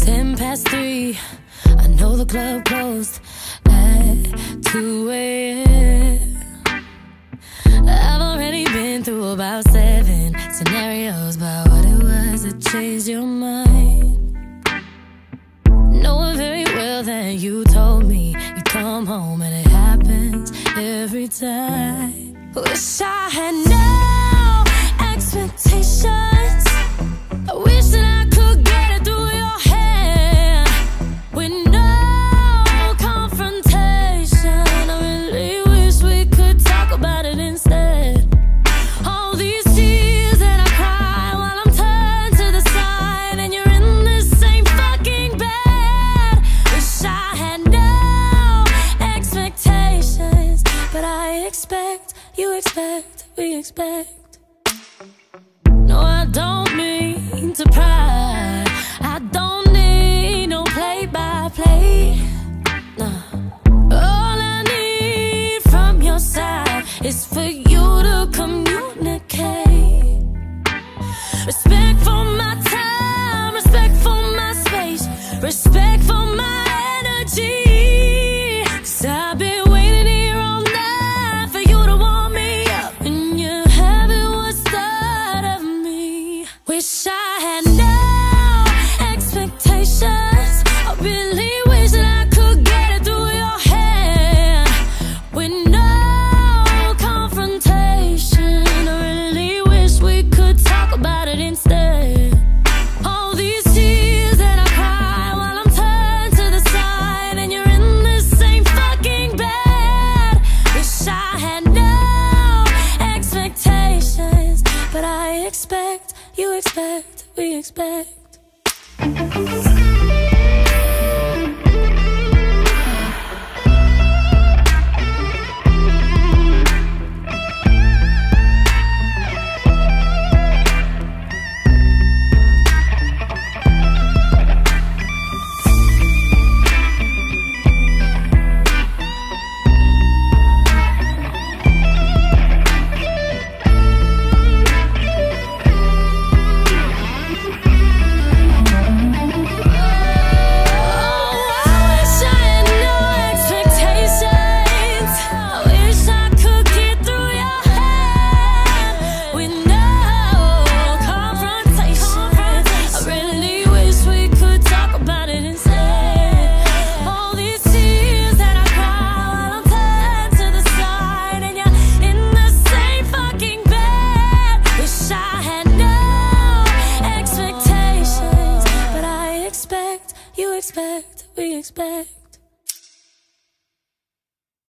10:03, I know the club closed at 2 a.m. I've already been through about 7 scenarios about what it was that changed your mind. Knowing very well that you told me you come home and it happens every time. Wish I had no expectations. I wish that I could get it through your head with no confrontation. I really wish we could talk about it instead. All these tears that I cry while I'm turned to the side and you're in this same fucking bed. Wish I had no expectations, but I expect, you expect, we expect. No, I don't mean to pry. I don't need no play-by-play. Nah. All I need from your side is for you to communicate. Respect for my time, respect for my space, respect for my energy. 'Cause I've been waiting here all night for you to warm me up, and you haven't what's thought of me. Wish I had no expectations. I really wish that I could get it through your head with no confrontation. I really wish we could talk about it instead. All these tears that I cry while I'm turned to the side and you're in this same fucking bed. Wish I had no expectations, but I expect, you expect, we expect. You expect, we expect.